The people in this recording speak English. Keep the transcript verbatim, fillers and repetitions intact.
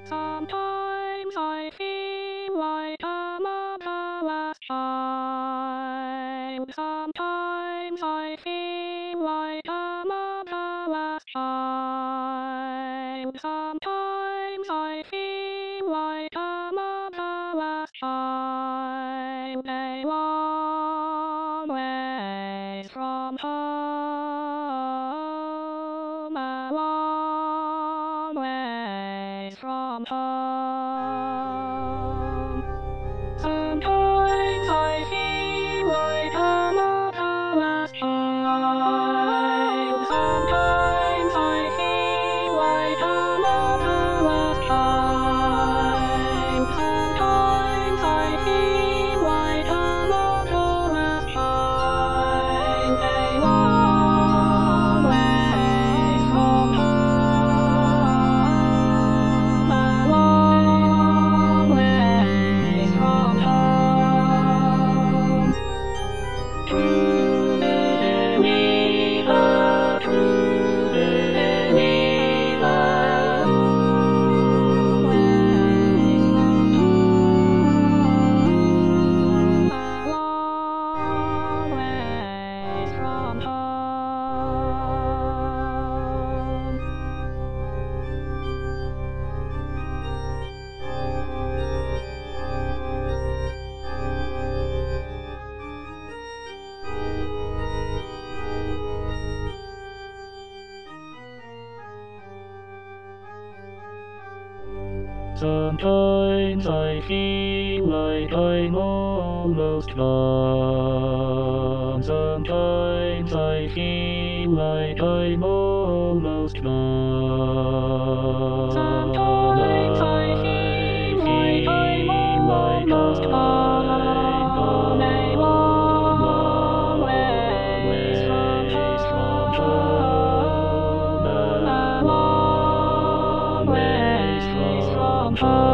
Sometimes I feel like I'm at the last child. Sometimes I feel like I'm at the last child. Sometimes I feel like I'm at the last child. A long way from home. A long way from home. Sometimes I feel like I'm at the last child. Sometimes I feel like I'm at the last child. Sometimes I feel like I'm at the last child. A long way from home. A long way from home. True believer, true believer, long ways from home, a long ways from home. Sometimes I feel like I'm almost gone. Sometimes I feel like I'm almost gone. Sometimes I feel like I'm almost gone. A long ways from home. A long ways from home.